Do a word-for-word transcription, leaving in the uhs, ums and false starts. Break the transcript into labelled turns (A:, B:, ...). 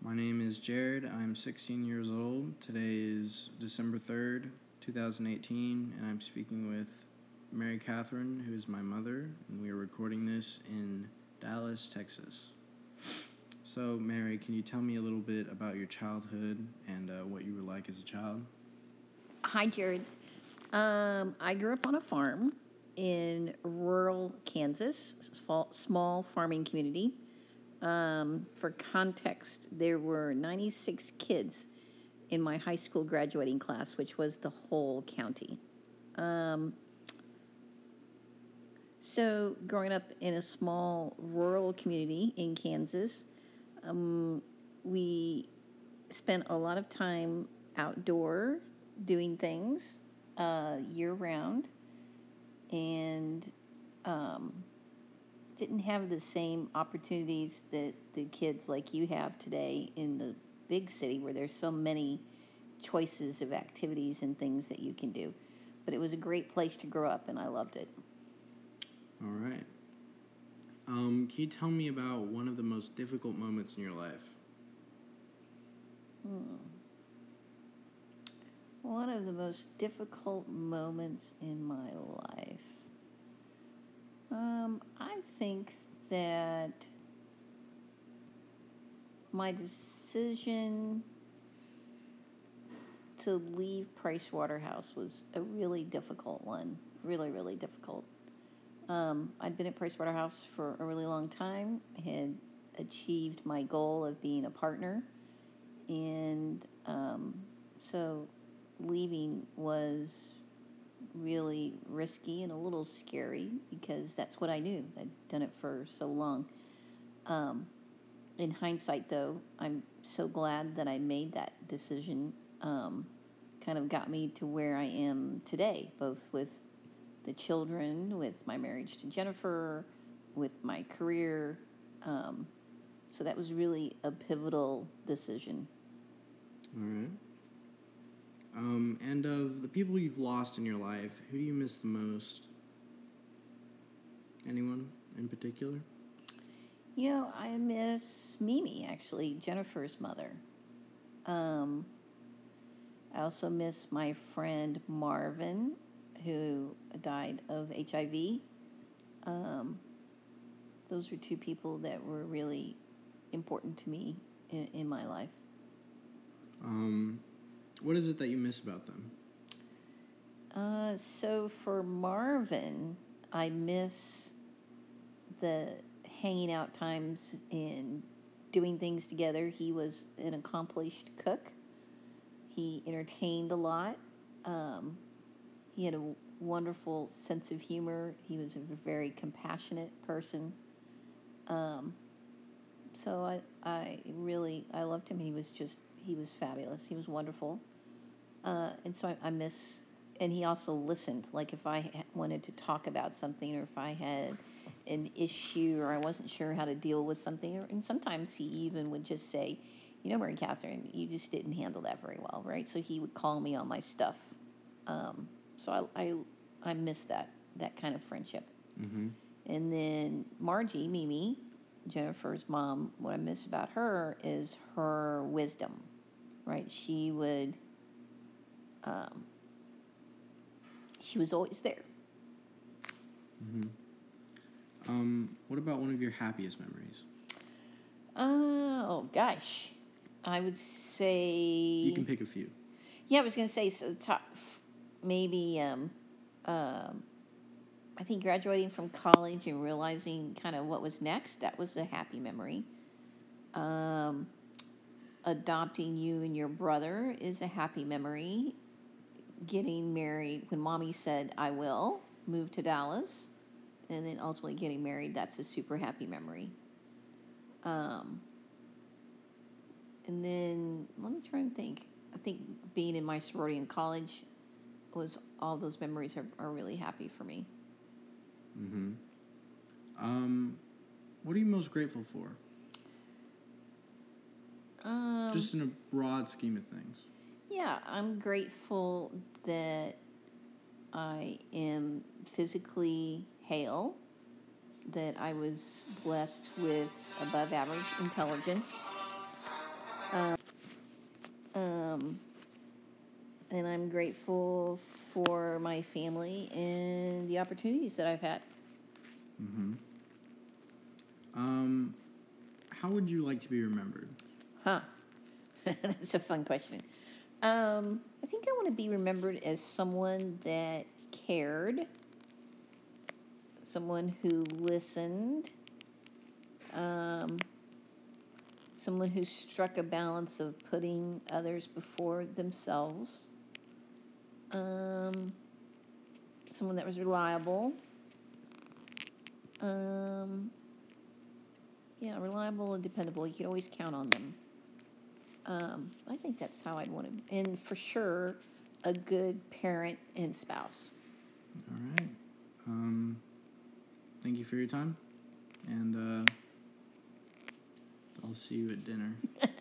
A: My name is Jared. I'm sixteen years old. Today is December third, twenty eighteen, and I'm speaking with Mary Catherine, who is my mother, and we are recording this in Dallas, Texas. So, Mary, can you tell me a little bit about your childhood and uh, what you were like as a child?
B: Hi, Jared. Um, I grew up on a farm in rural Kansas, small farming community. Um, for context, there were ninety-six kids in my high school graduating class, which was the whole county. Um, so growing up in a small rural community in Kansas, um, we spent a lot of time outdoor doing things uh, year-round, and um, didn't have the same opportunities that the kids like you have today in the big city where there's so many choices of activities and things that you can do. But it was a great place to grow up, and I loved it.
A: All right. Um, can you tell me about one of the most difficult moments in your life?
B: Hmm. One of the most difficult moments in my life. Um, I think that my decision to leave Price Waterhouse was a really difficult one. Really, really difficult. Um, I'd been at Price Waterhouse for a really long time. I had achieved my goal of being a partner. And um, so leaving was really risky and a little scary because that's what I knew. I'd done it for so long. Um, in hindsight, though, I'm so glad that I made that decision. Um, kind of got me to where I am today, both with the children, with my marriage to Jennifer, with my career. Um, so that was really a pivotal decision.
A: All right. Um, and of the people you've lost in your life, who do you miss the most? Anyone in particular?
B: You know, I miss Mimi, actually, Jennifer's mother. Um, I also miss my friend Marvin, who died of H I V. Um, those were two people that were really important to me in, in my life.
A: Um, what is it that you miss about them?
B: Uh, so for Marvin, I miss the hanging out times and doing things together. He was an accomplished cook. He entertained a lot. Um, he had a wonderful sense of humor. He was a very compassionate person. Um, so I, I really, I loved him. He was just, he was fabulous. He was wonderful. Uh, and so I, I miss, and he also listened. Like if I wanted to talk about something, or if I had an issue, or I wasn't sure how to deal with something, or, and sometimes he even would just say, you know, Mary Catherine, you just didn't handle that very well, right? So he would call me on my stuff. Um, so I, I, I miss that, that kind of friendship.
A: Mm-hmm.
B: And then Margie, Mimi, Jennifer's mom, what I miss about her is her wisdom, right? She would, um, she was always there.
A: Mm-hmm. Um, what about one of your happiest memories?
B: Uh, oh, gosh. I would say...
A: You can pick a few.
B: Yeah, I was going to say, so top, maybe, um, um, I think graduating from college and realizing kind of what was next, that was a happy memory. Um, adopting you and your brother is a happy memory. Getting married, when Mommy said, I will, move to Dallas, and then ultimately getting married, that's a super happy memory. Um, and then, let me try and think. I think being in my sorority in college was, all those memories are, are really happy for me.
A: Mm-hmm. Um, what are you most grateful for?
B: Um,
A: Just in a broad scheme of things.
B: Yeah, I'm grateful that I am physically hale, that I was blessed with above average intelligence, Um, and I'm grateful for my family and the opportunities that I've had.
A: Mm-hmm. Um, how would you like to be remembered?
B: Huh. That's a fun question. Um, I think I want to be remembered as someone that cared, someone who listened, um, someone who struck a balance of putting others before themselves, um, someone that was reliable. Um, yeah, reliable and dependable. You can always count on them. Um, I think that's how I'd want to, and for sure, a good parent and spouse.
A: All right. Um, thank you for your time, and uh, I'll see you at dinner.